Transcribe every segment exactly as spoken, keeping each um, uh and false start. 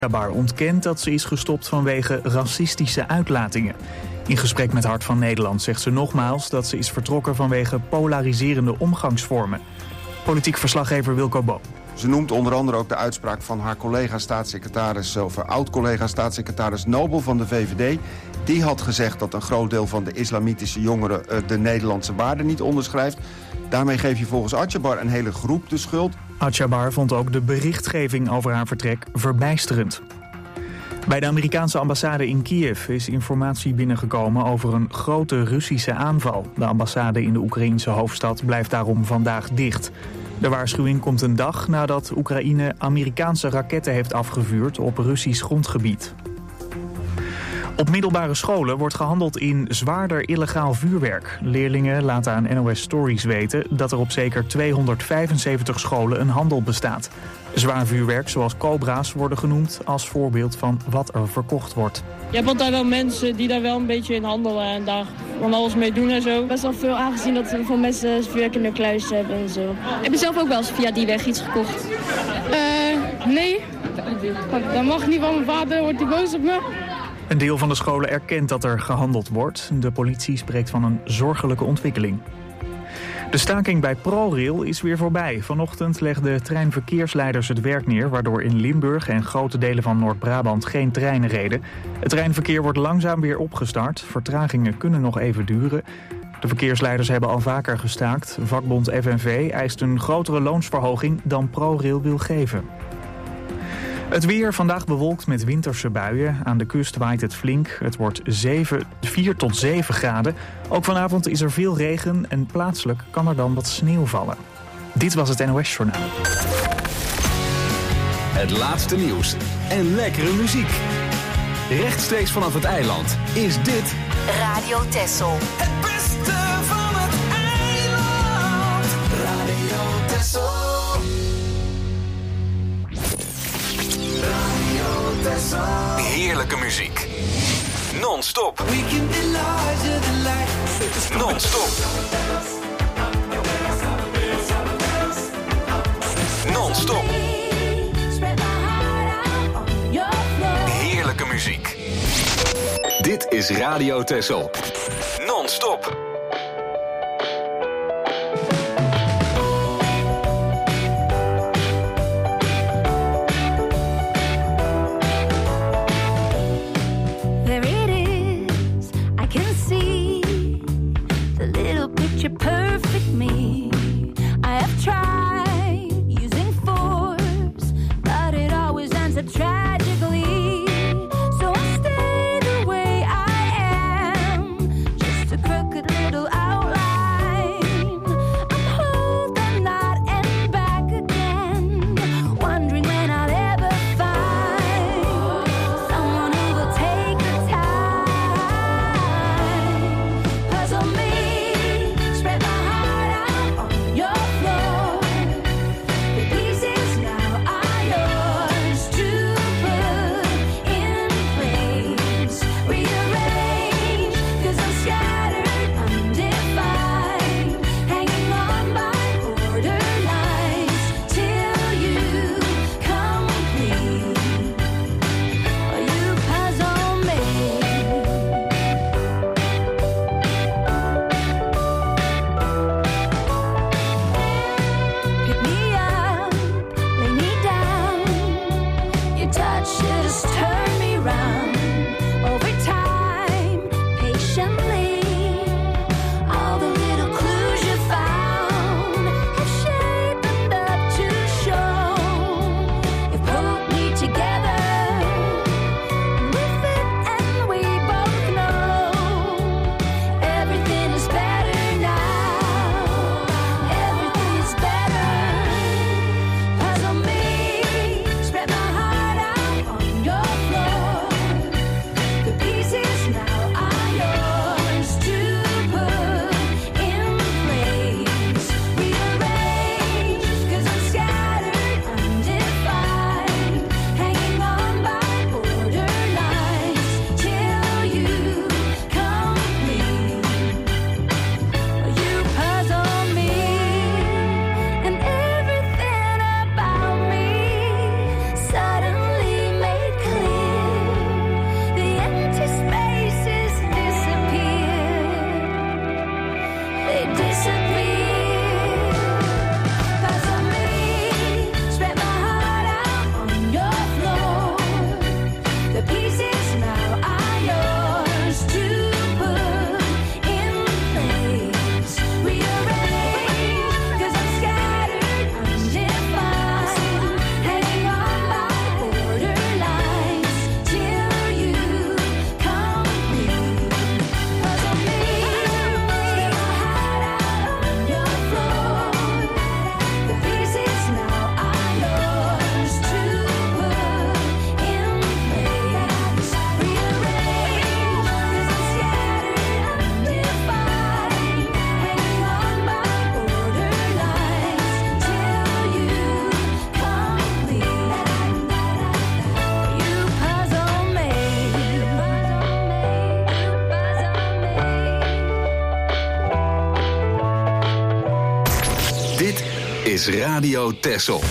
Atjabar ontkent dat ze is gestopt vanwege racistische uitlatingen. In gesprek met Hart van Nederland zegt ze nogmaals dat ze is vertrokken vanwege polariserende omgangsvormen. Politiek verslaggever Wilco Boom. Ze noemt onder andere ook de uitspraak van haar collega-staatssecretaris... of oud-collega-staatssecretaris Nobel van de V V D. Die had gezegd dat een groot deel van de islamitische jongeren... Uh, de Nederlandse waarden niet onderschrijft. Daarmee geef je volgens Atjabar een hele groep de schuld. Atjabar vond ook de berichtgeving over haar vertrek verbijsterend. Bij de Amerikaanse ambassade in Kiev is informatie binnengekomen over een grote Russische aanval. De ambassade in de Oekraïense hoofdstad blijft daarom vandaag dicht. De waarschuwing komt een dag nadat Oekraïne Amerikaanse raketten heeft afgevuurd op Russisch grondgebied. Op middelbare scholen wordt gehandeld in zwaarder illegaal vuurwerk. Leerlingen laten aan N O S Stories weten dat er op zeker tweehonderdvijfenzeventig scholen een handel bestaat. Zwaar vuurwerk, zoals cobra's, worden genoemd als voorbeeld van wat er verkocht wordt. Je hebt altijd wel mensen die daar wel een beetje in handelen en daar van alles mee doen en zo. Best wel veel aangezien dat veel mensen vuurwerk in de kluis hebben en zo. Heb je zelf ook wel eens via die weg iets gekocht? Uh, nee, dat mag niet van mijn vader, wordt hij boos op me. Een deel van de scholen erkent dat er gehandeld wordt. De politie spreekt van een zorgelijke ontwikkeling. De staking bij ProRail is weer voorbij. Vanochtend legden treinverkeersleiders het werk neer... waardoor in Limburg en grote delen van Noord-Brabant geen treinen reden. Het treinverkeer wordt langzaam weer opgestart. Vertragingen kunnen nog even duren. De verkeersleiders hebben al vaker gestaakt. Vakbond F N V eist een grotere loonsverhoging dan ProRail wil geven. Het weer vandaag bewolkt met winterse buien. Aan de kust waait het flink. Het wordt vier tot zeven graden. Ook vanavond is er veel regen en plaatselijk kan er dan wat sneeuw vallen. Dit was het N O S-journaal. Het laatste nieuws en lekkere muziek. Rechtstreeks vanaf het eiland is dit Radio Texel. Het beste van het eiland. Radio Texel. Heerlijke muziek. Non-stop. Non-stop. Non-stop. Heerlijke muziek. Dit is Radio Texel. Non-stop. is Radio Texel.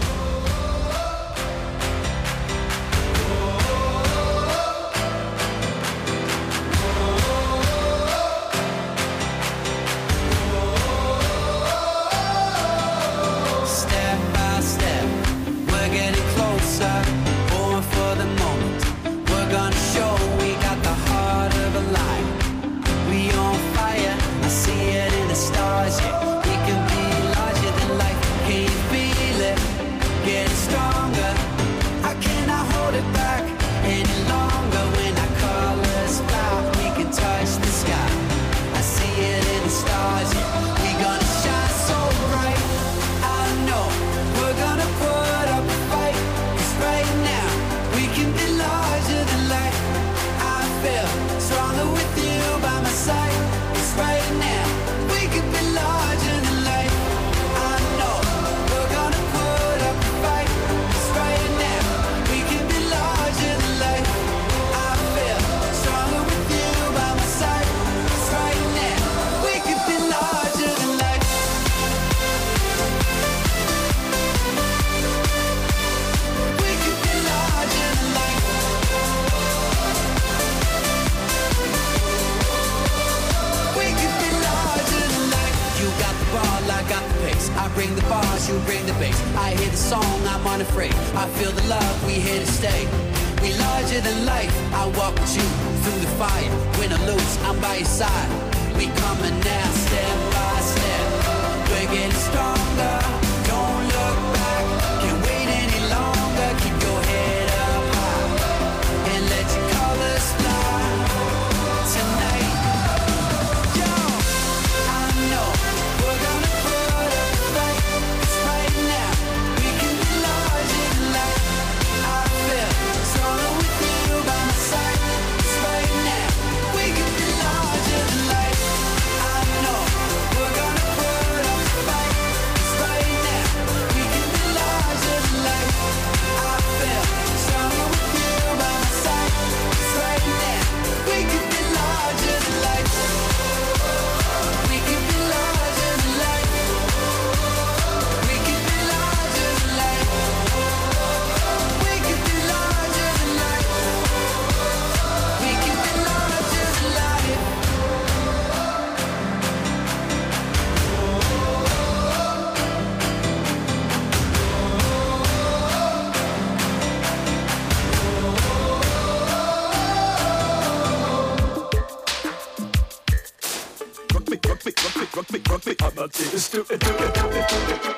Let's do it, do it, do it, do it.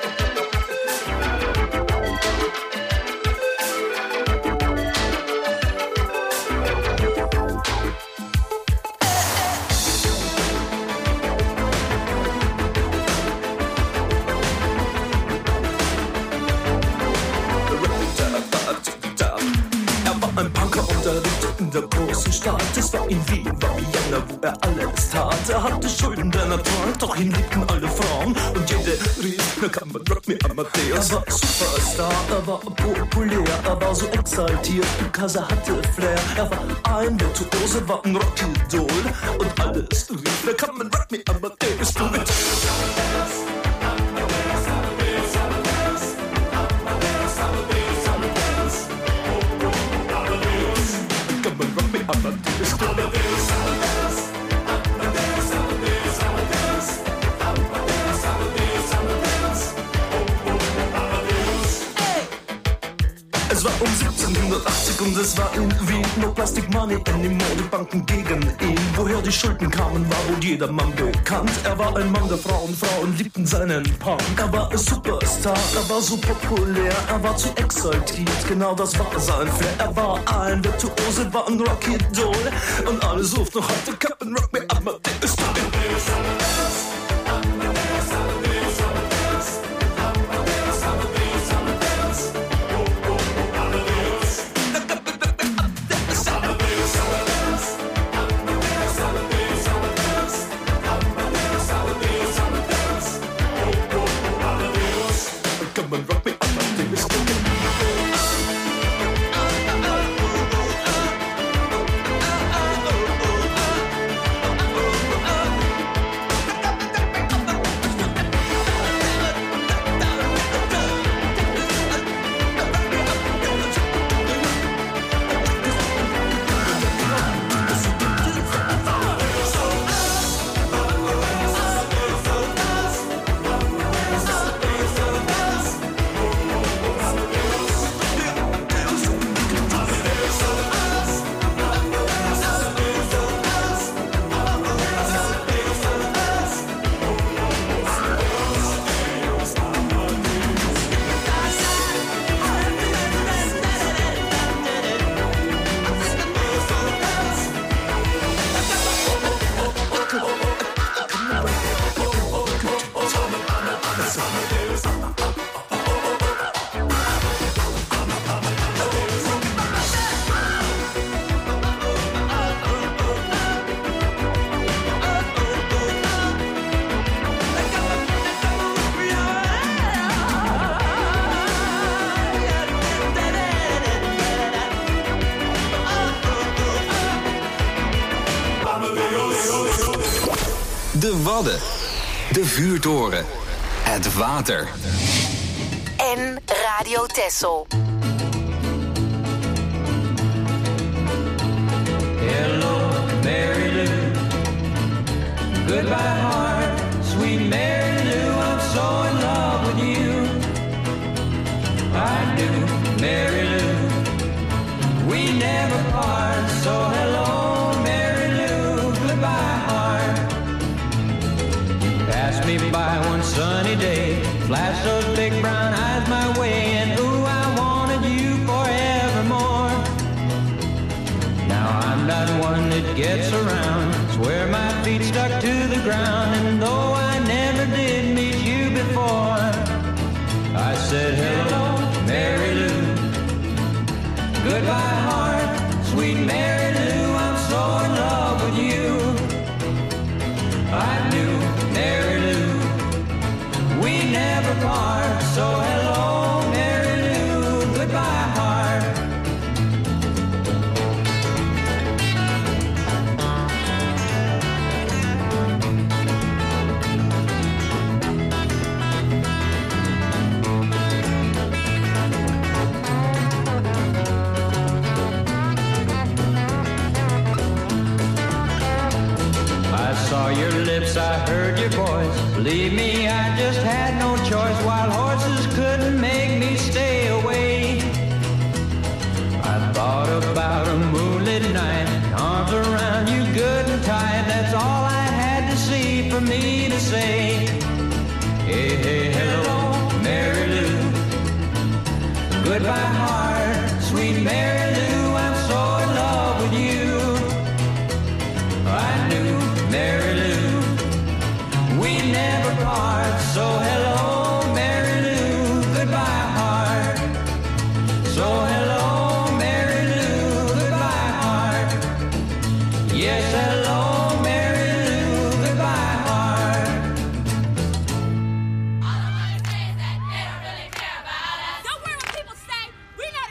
Ein Punker und er lebte in der großen Stadt. Es war in Wien, war Vienna, wo er alles tat. Er hatte Schulden, denn er trank, doch ihn liebten alle Frauen. Und jede rief, na kann man Rock Me Amadeus. Er war Superstar, er war populär, er war so exaltiert, because er hatte Flair. Er war ein Virtuose, war ein Rockidol. Und alles rief, na kann man Rock Me Amadeus. Du mit Es war um siebzehnhundertachtzig und es war in Wien. No Plastic Money in die Modebanken gegen ihn. Woher die Schulden kamen, war wohl jedermann bekannt. Er war ein Mann der Frauen, Frauen liebten seinen Punk. Er war ein Superstar, er war so populär, er war zu exaltiert, genau das war sein Flair. Er war ein Virtuose, war ein Rockidol. Und alle suchten noch heute Captain Rock Me Amadeus. De Wadden. De vuurtoren. Het water. En Radio Texel. Hello, Mary Lou. Goodbye, heart. Sweet Mary Lou, I'm so in love with you. I do, Mary Lou. We never part, so hello, Mary Lou. Goodbye, heart. You passed me by one sunny day, flashed those big brown eyes my way, and ooh, I wanted you forevermore. Now I'm not one that gets around, swear my feet stuck to the ground, and though I never did meet you before, I said hello, Mary Lou. Goodbye, heart, sweet Mary Lou, I'm so in love with you. I do, Mary Lou. We never part, so hello, Mary Lou. Goodbye, heart. I saw your lips, I heard your voice. Believe me, I just had no choice. Wild horses couldn't make me stay away. I thought about a moonlit night, arms around you good and tight. That's all I had to see for me to say. Hey, hey, hello, Mary Lou. Goodbye, heart, sweet Mary Lou. I'm so in love with you. I knew, Mary Lou, we never part, so hello, Mary Lou, goodbye, heart. So hello, Mary Lou, goodbye, heart. Yes, hello, Mary Lou, goodbye, heart. All I wanna say is that they don't really care about us. Don't worry what people say. We never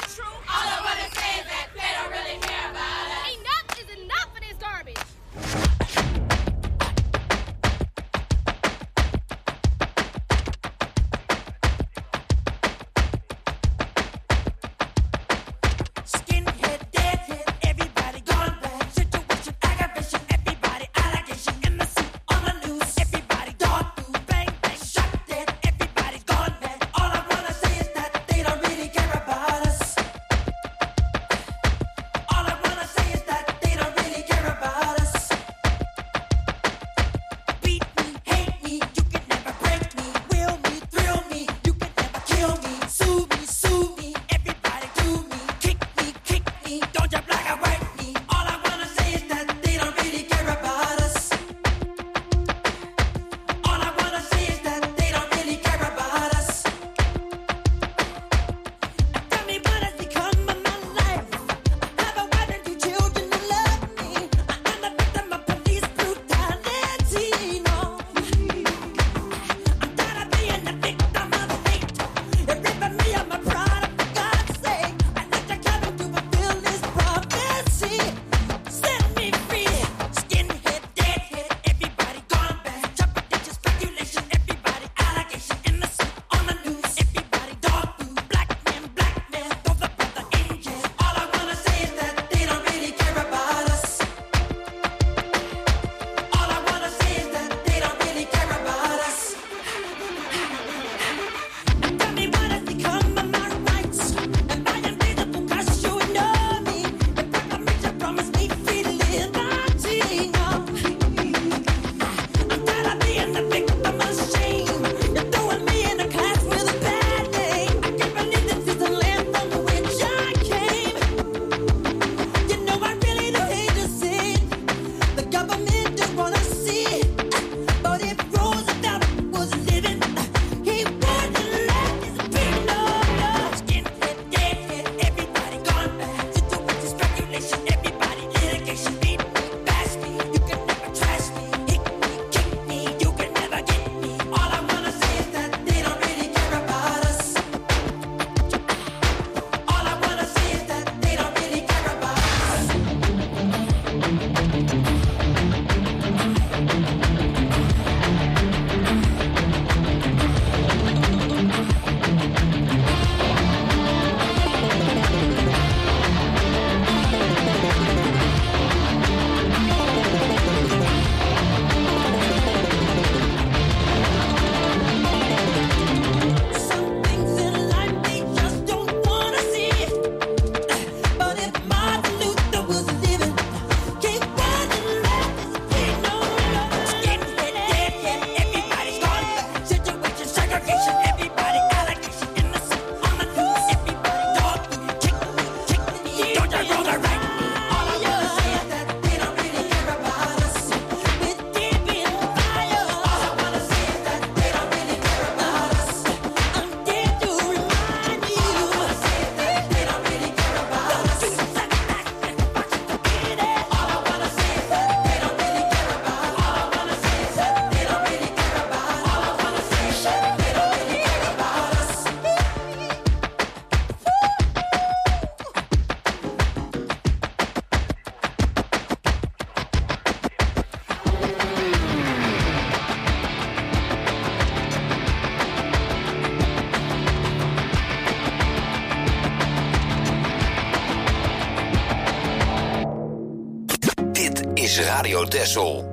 is Radio Texel.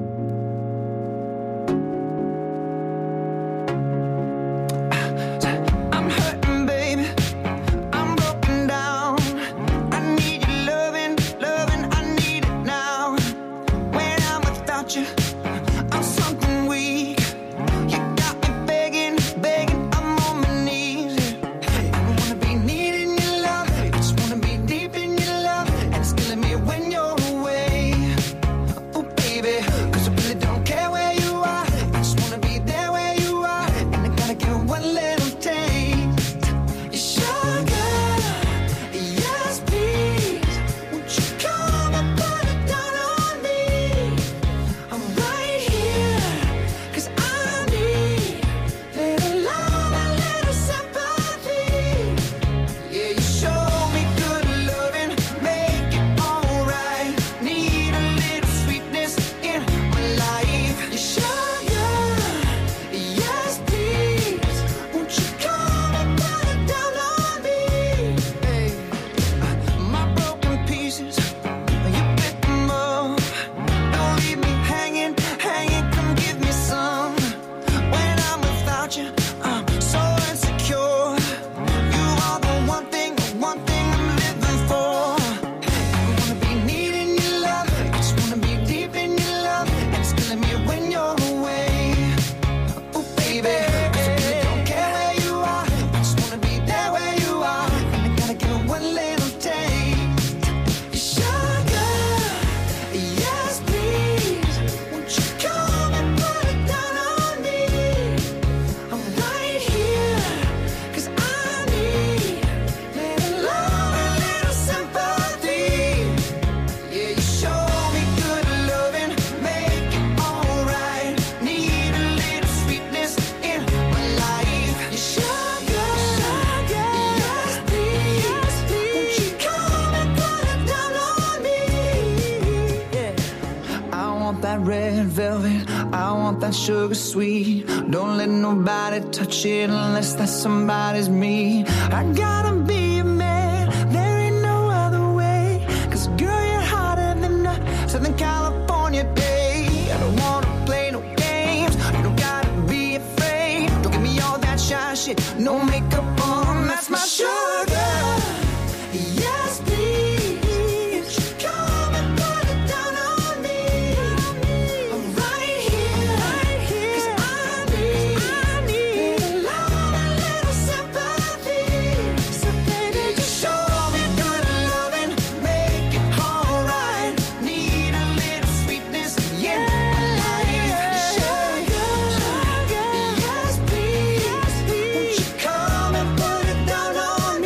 Sugar sweet, don't let nobody touch it unless that somebody's me. I gotta be a man, there ain't no other way. Cause girl, you're hotter than a Southern California day. I don't wanna play no games, you don't gotta be afraid. Don't give me all that shy shit, no makeup on, that's my sugar. Yes, please. Come and put it down on me.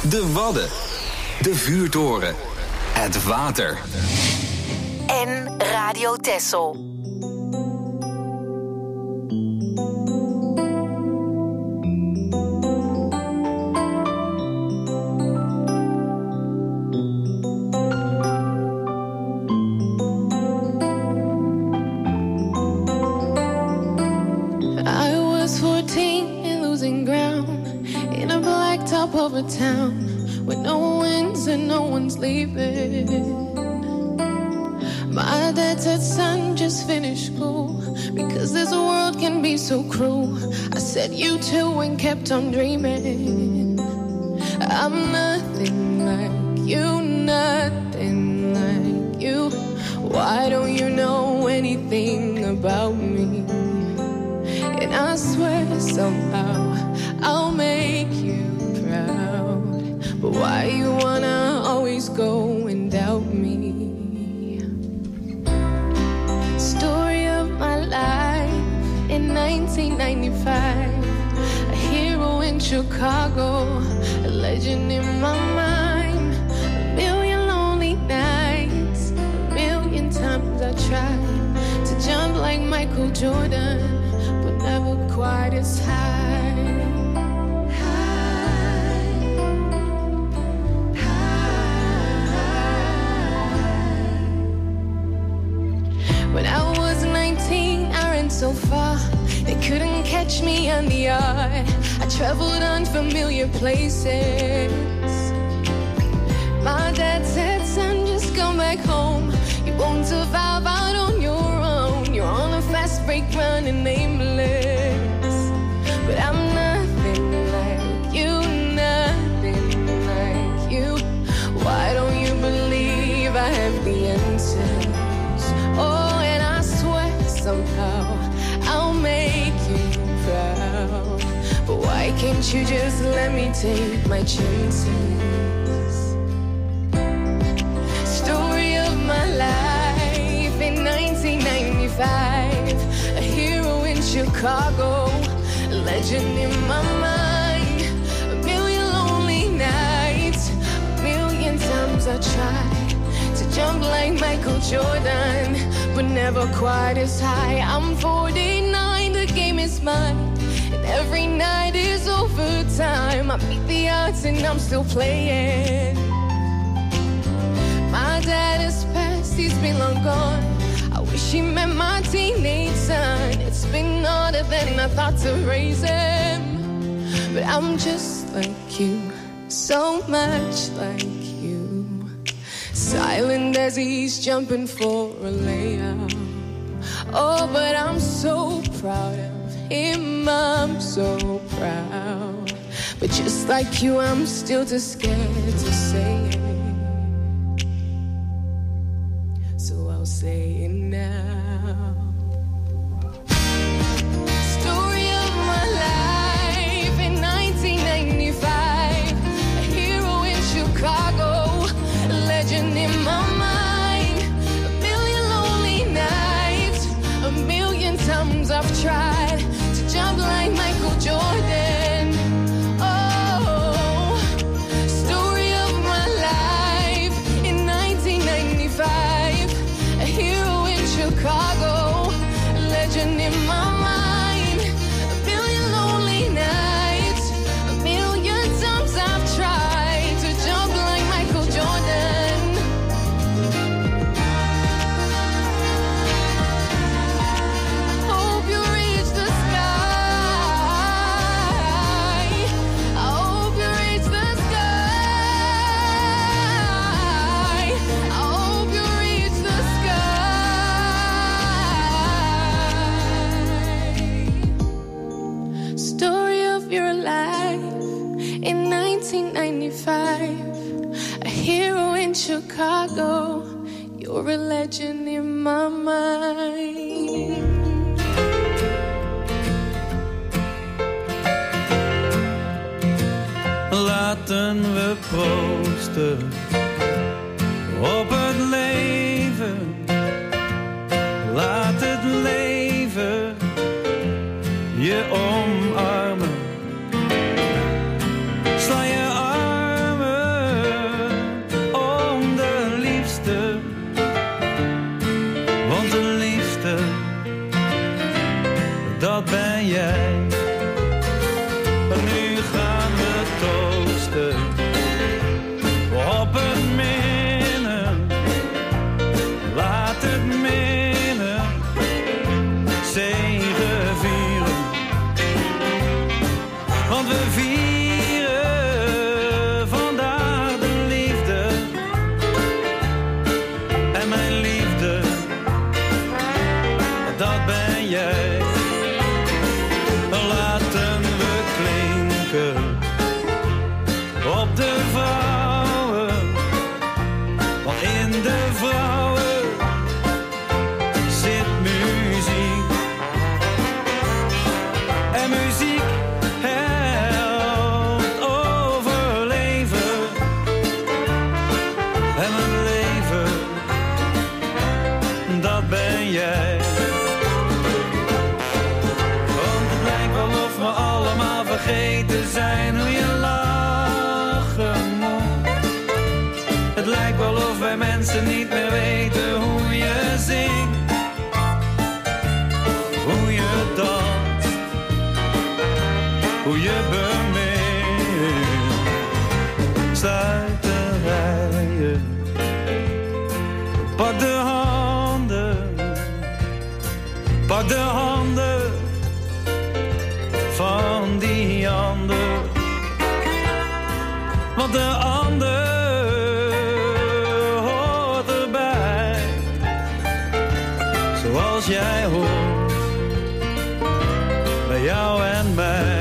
De Wadden. De vuurtoren. Het water. En Radio Texel. Of a town with no winds and no one's leaving. My dad said, son, just finish school, because this world can be so cruel. I said, you too, and kept on dreaming. I'm nothing like you, nothing like you. Why don't you know anything about me? And I swear somehow I'll make you proud. But why you wanna always go and doubt me? Story of my life in nineteen ninety-five. A hero in Chicago, a legend in my mind. A million lonely nights, a million times I tried to jump like Michael Jordan, but never quite as high. When I was nineteen, I ran so far, they couldn't catch me on the yard. I traveled unfamiliar places. My dad said, son, just come back home. You won't survive out on your own. You're on a fast break running nameless. But I'm nothing like you, nothing like you. Why don't you believe I have the answers? Oh, and I swear somehow I'll make you proud. But why can't you just let me take my chances? Story of my life in nineteen ninety-five. A hero in Chicago, a legend in my mind. A million lonely nights, a million times I tried to jump like Michael Jordan, but never quite as high. I'm forty-nine, the game is mine, and every night is overtime. I beat the odds and I'm still playing. My dad is past, he's been long gone. I wish he met my teenage son. It's been harder than I thought to raise him. But I'm just like you, so much like you. Silent as he's jumping for a layup. Oh, but I'm so proud of him, I'm so proud. But just like you, I'm still too scared to say it. So I'll say it now. Story of my life in nineteen ninety-five. A hero in Chicago, a legend in my mind. A million lonely nights, a million times I've tried to jump like Michael Jordan. Oh, story of my life in nineteen ninety-five. A hero in Chicago, a legend in my mind. A million lonely nights, a million times I've tried to jump like Michael Jordan. Hope you reach the sky. I hope you reach the sky. I hope you reach the sky. Story of your life in nineteen ninety-five. A hero in Chicago, you're a legend in my mind. Laten we proosten op het leven. Laat het leven je omarmen. Sla je armen ben jij. Want het lijkt wel of we allemaal vergeten zijn hoe je lachen moet. Het lijkt wel of wij mensen niet meer weten hoe je zingt. Hoe je danst, hoe je bemint. Sluit de rijen, pak de handen, pak de handen van die ander. Want de ander hoort erbij, zoals jij hoort bij jou en mij.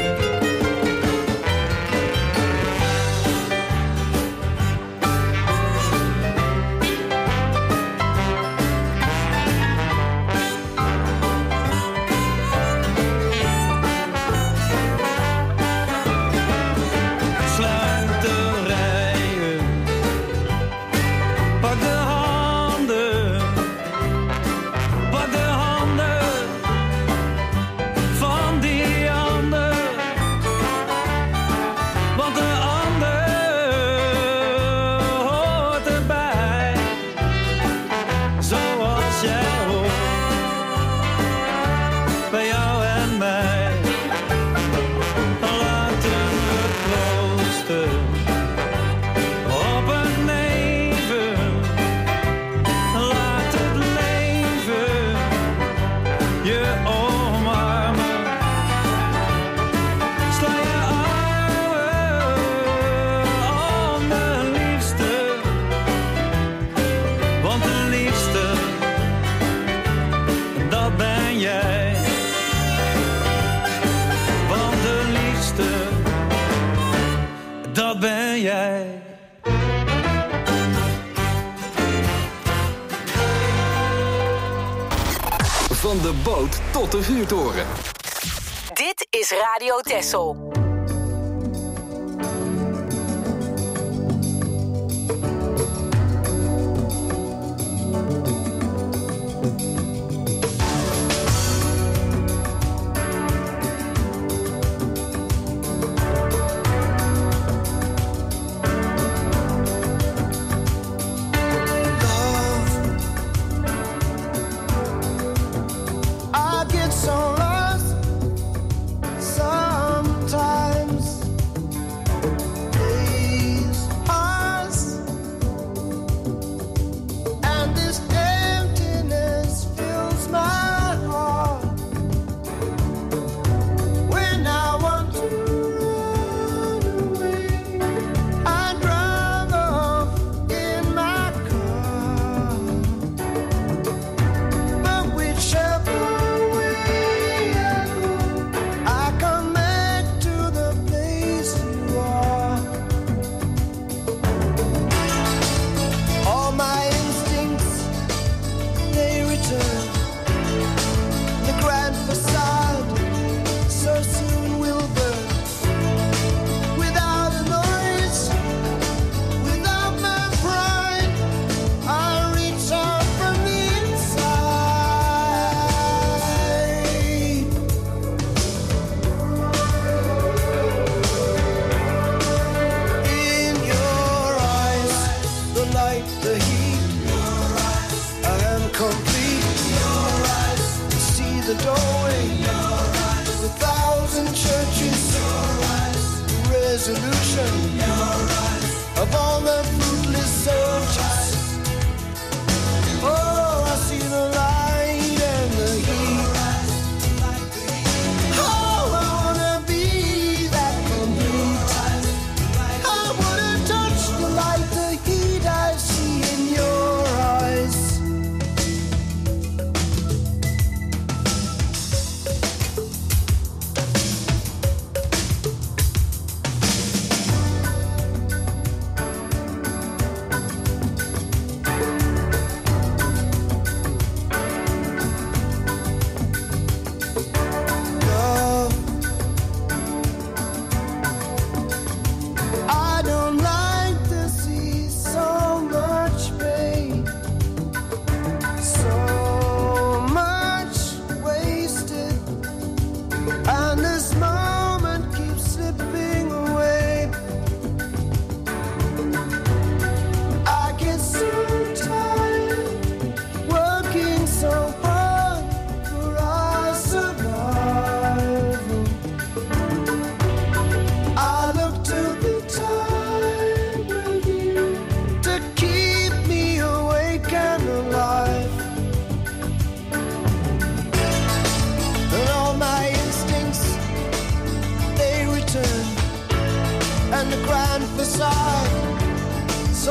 Van de boot tot de vuurtoren. Dit is Radio Texel.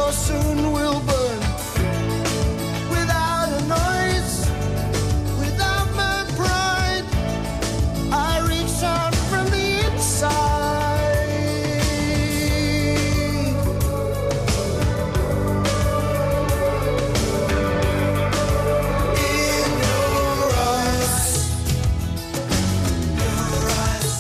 or soon will burn. Without a noise, without my pride, I reach out from the inside. In your eyes, your eyes,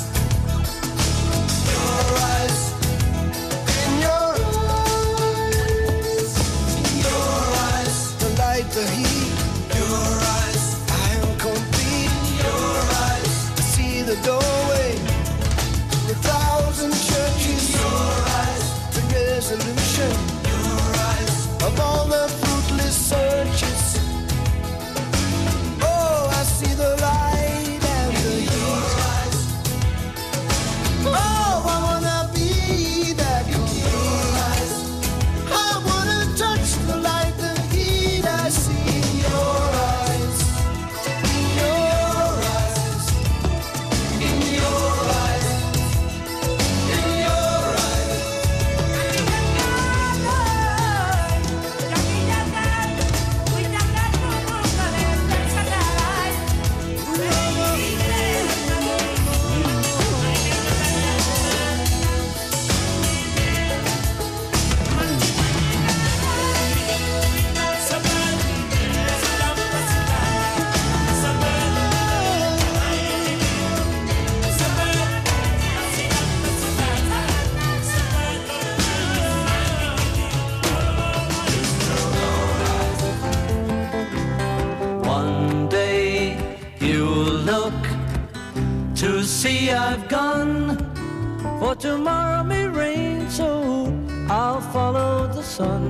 your eyes, in your eyes, in your eyes, the light, the heat, your eyes, I am complete. Your eyes, I see the doorway, the thousand churches. Your eyes, the resolution. Your eyes, of all the fruitless searches. Oh, I see the light and the heat. Oh, I wanna be that complete. I wanna touch the light, the heat I see in your eyes. In your eyes. In your eyes. In your eyes. One day you'll look to see I've gone, for tomorrow may rain, so I'll follow the sun.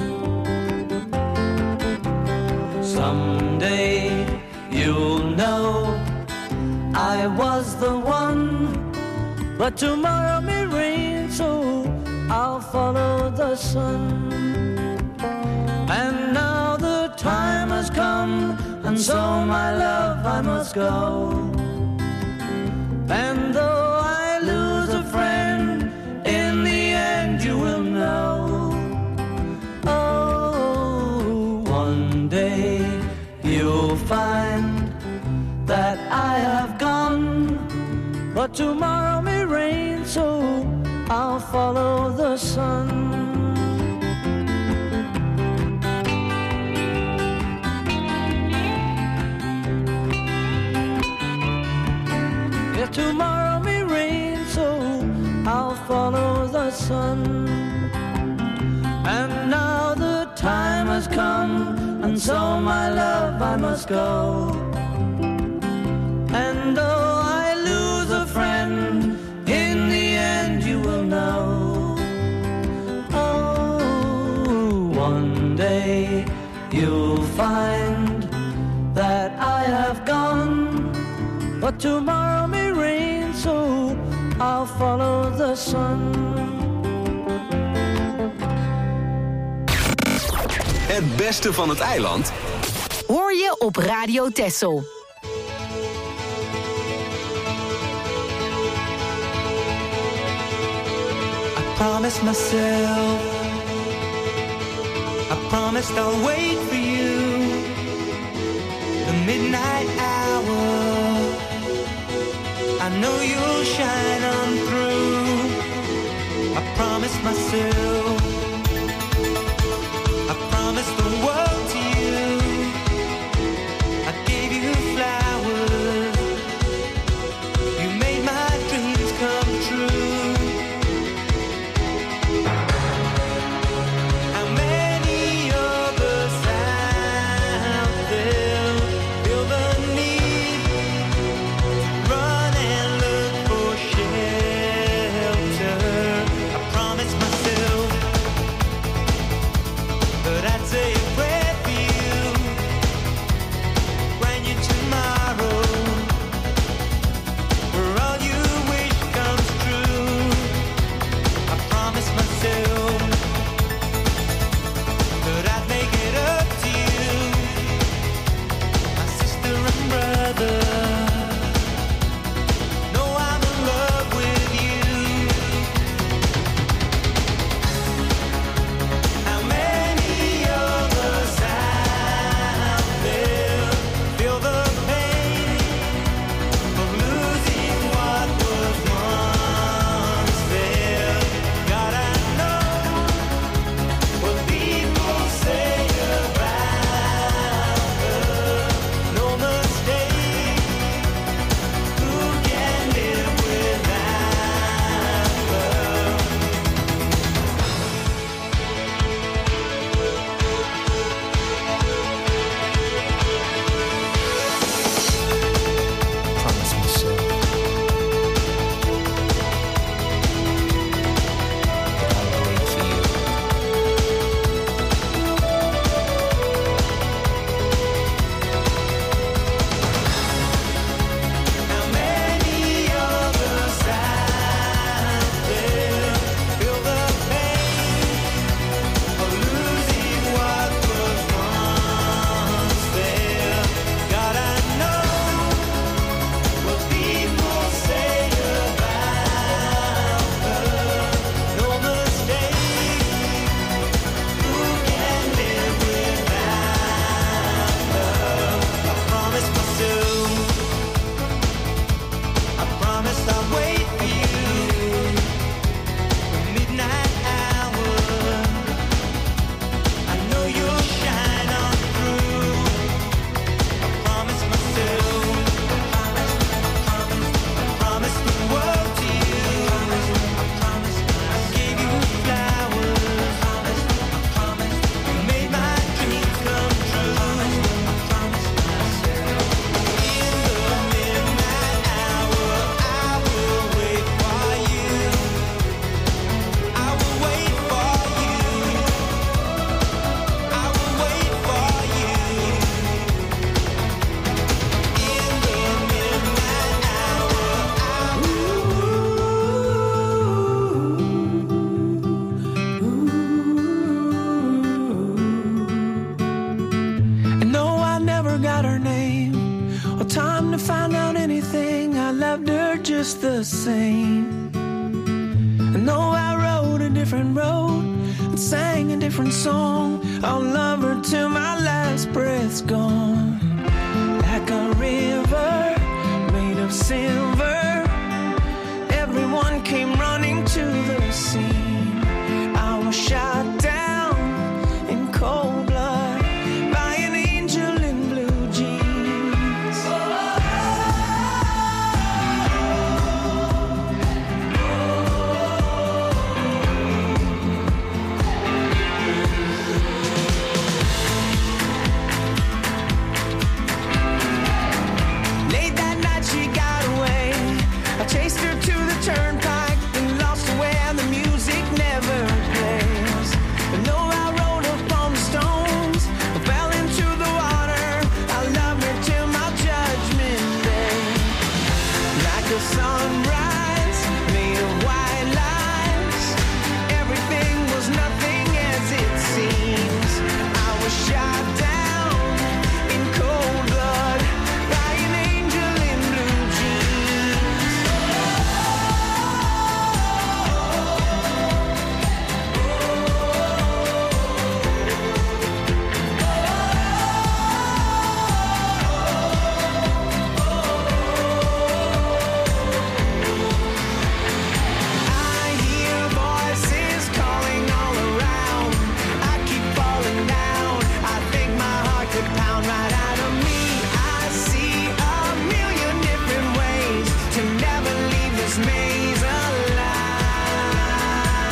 Someday you'll know I was the one, but tomorrow may rain, so I'll follow the sun. And now the time has come, and so my love I must go. And though I lose a friend, in the end you will know. Oh, one day you'll find that I have gone, but tomorrow may rain, so I'll follow the sun. Yeah, tomorrow may rain, so I'll follow the sun. And now the time has come, and so my love I must go. And though I lose a friend, in the end you will know. Oh, one day you'll find that I have gone, but tomorrow may rain, so I'll follow the sun. Het beste van het eiland hoor je op Radio Texel. I promised myself, I promised I'll wait for you. The midnight hour, I know you'll shine on through. I promised myself, I promised the world to you. I gave you flowers, you made my dreams come true. How many others out there feel the need to run and look for shelter? I promised myself out her name or time to find out anything. I loved her just the same. And though I rode a different road and sang a different song, I'll love her till my last breath's gone. Like a river made of silver, everyone came running to the scene. I was shot down in cold blood by an angel in blue jeans. Late that night she got away. I chased her to the turnpike and lost her where the music never plays. And though I rode up on the stones, I fell into the water. I loved her till my judgment day. Like a sunrise made of white lies, everything was nothing as it seems. I was shot down in cold blood by an angel in blue jeans. I hear voices calling all around. I keep falling down. I think my heart could pound right out of me. I see a million different ways to never leave this maze alive.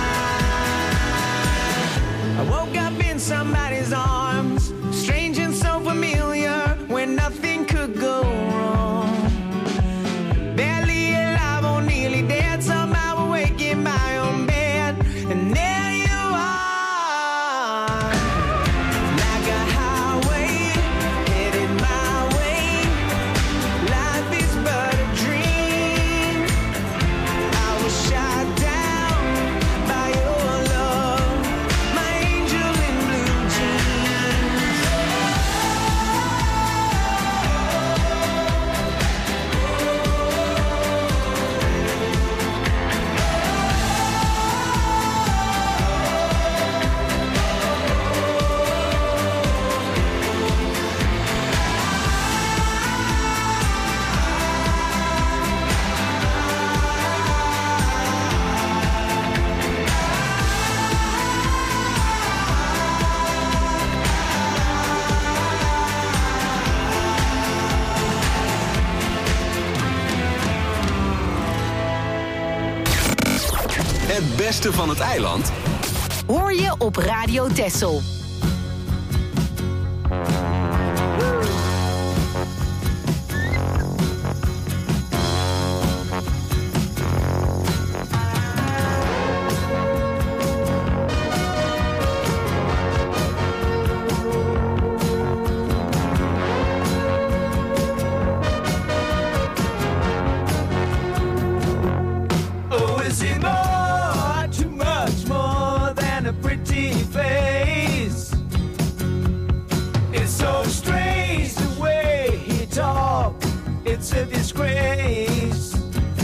I woke up in somebody's arms, strange and so familiar, where nothing could go wrong. Barely alive or nearly dead, somehow awake in my own bed, and there you are. Like a highway headed my way, life is but a dream. I was shot down by your love, my angel in blue jeans. Het beste van het eiland Hoor je op Radio Texel. Oh, is it more, too much more than a pretty face? It's so strange the way he talks, it's a disgrace.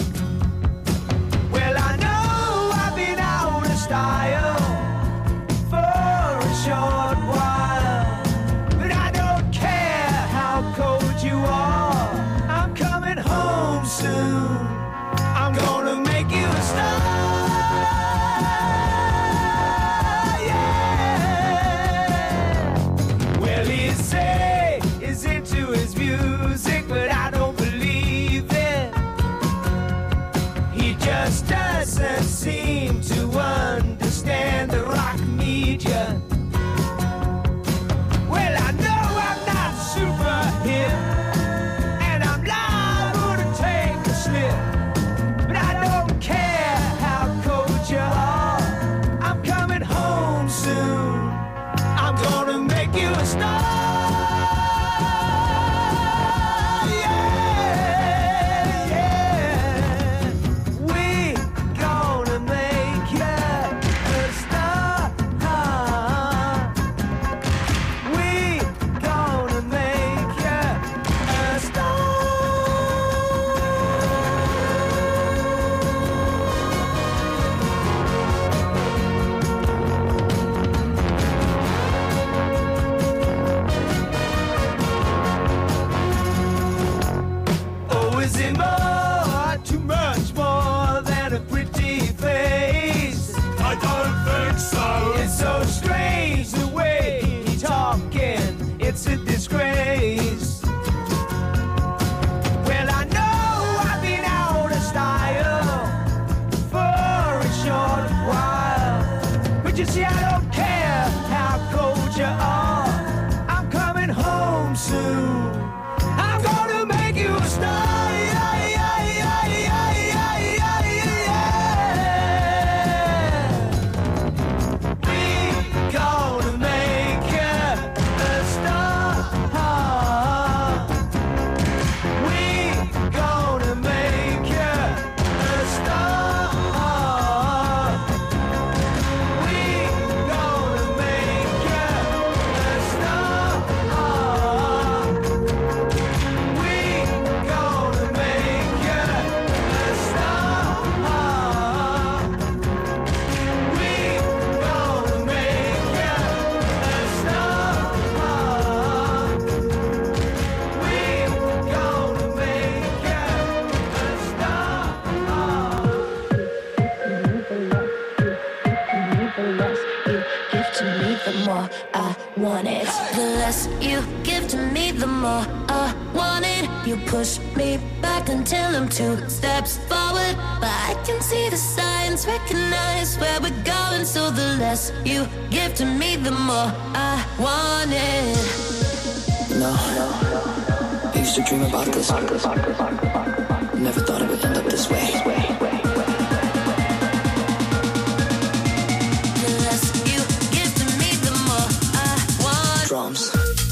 Well, I know I've been out of style for a short while, but I don't care how cold you are, I'm coming home soon. I'm gonna make you a star, yeah. Well, he say he's into his music, but I don't believe it. He just doesn't seem to understand the rock media. Well, I know I'm not super hip, and I'm liable to take a slip, but I don't care how cold you are, I'm coming home soon. I'm gonna make you a star. it's a disgrace. Well, I know I've been out of style for a short while, but you see, I don't care how cold you are. I'm coming home soon. I'm gonna make you a star. You give to me, the more I want it. You push me back until I'm two steps forward, but I can see the signs, recognize where we're going. So the less you give to me, the more I want it. No, no, I used to dream about this. Never thought it would end up this way. The less you give to me, the more I want. Drums.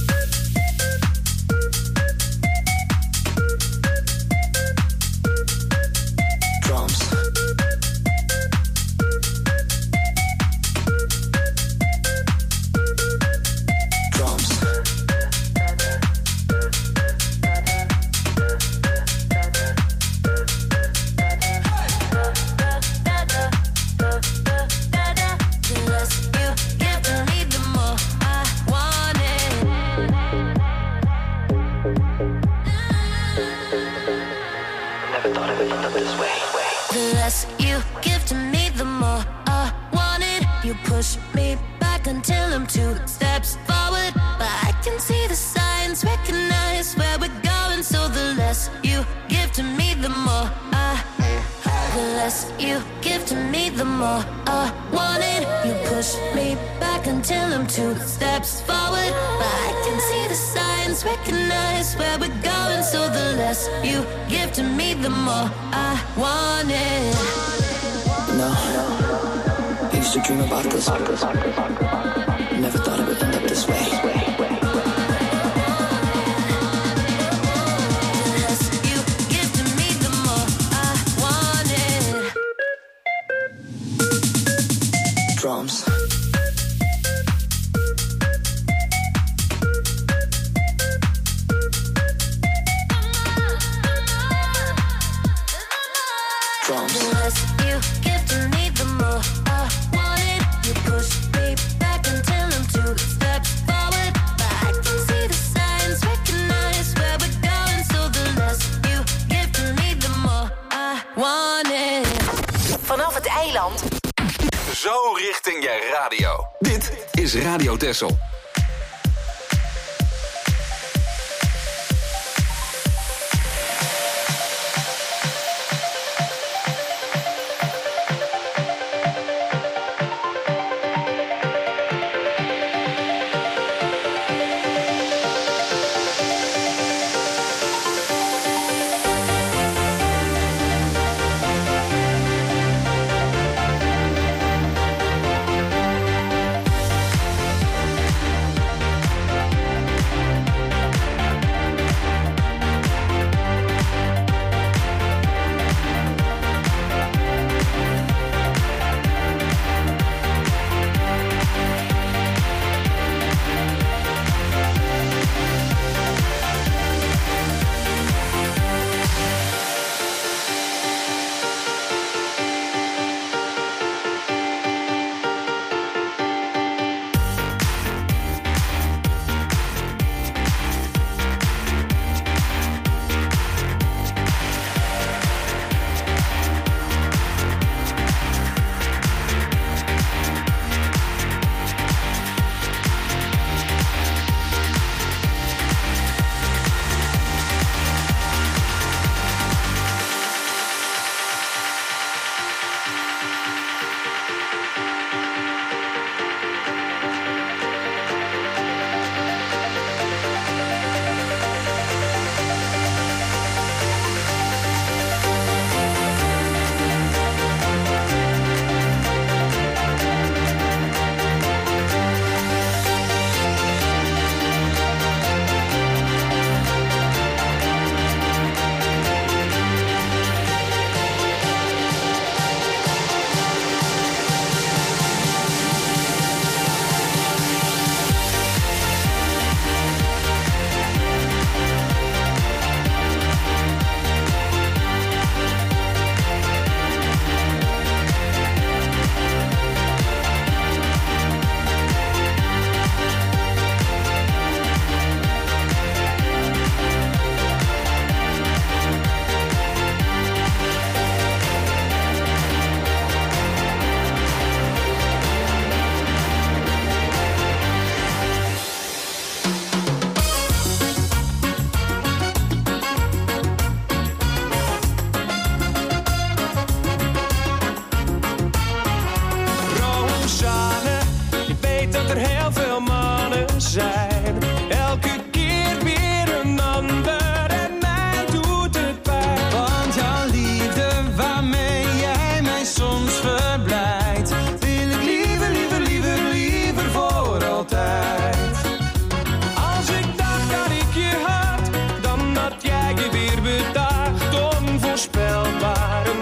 Dream about this. Never thought it would end up this way. You give to me, the more I want it. Drums. Zo richting je radio. Dit is Radio Texel.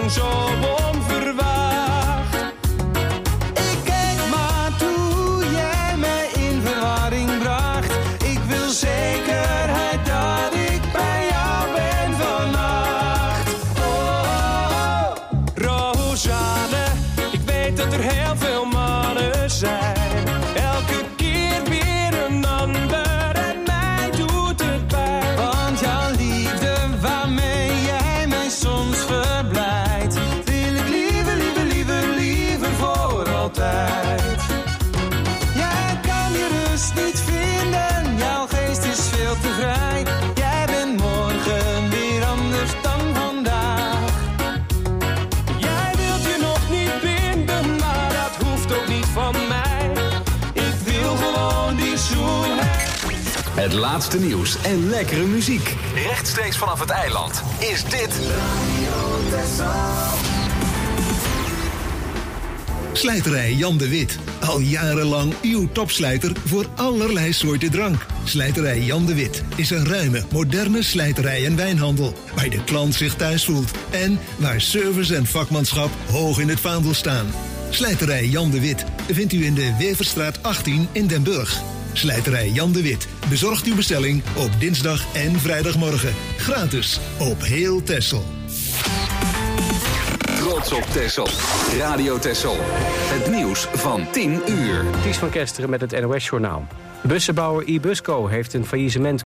kwam zo onverwacht. Ik keek maar toe jij mij in verwarring bracht. Ik wil zekerheid dat ik bij jou ben vannacht. Oh, Rosanne, ik weet dat er heel veel mannen zijn. Elke keer weer een ander en mij doet het pijn. Want jouw liefde waarmee jij mij soms verblijdt, wil ik liever, liever, liever, liever voor altijd. Jij kan je rust niet vinden, jouw geest is veel te vrij. Jij bent morgen weer anders dan vandaag. Jij wilt je nog niet binden, maar dat hoeft ook niet van mij. Ik wil gewoon die zoen. Het laatste nieuws en lekkere muziek. Rechtstreeks vanaf het eiland is dit Slijterij Jan de Wit. Al jarenlang uw topslijter voor allerlei soorten drank. Slijterij Jan de Wit is een ruime, moderne slijterij en wijnhandel, waar de klant zich thuis voelt en waar service en vakmanschap hoog in het vaandel staan. Slijterij Jan de Wit vindt u in de Weverstraat achttien in Den Burg. Slijterij Jan de Wit bezorgt uw bestelling op dinsdag en vrijdagmorgen. Gratis op heel Texel. Trots op Texel. Radio Texel. Het nieuws van tien uur. Ties van Kesteren met het N O S-journaal. Bussenbouwer Ibusco heeft een faillissement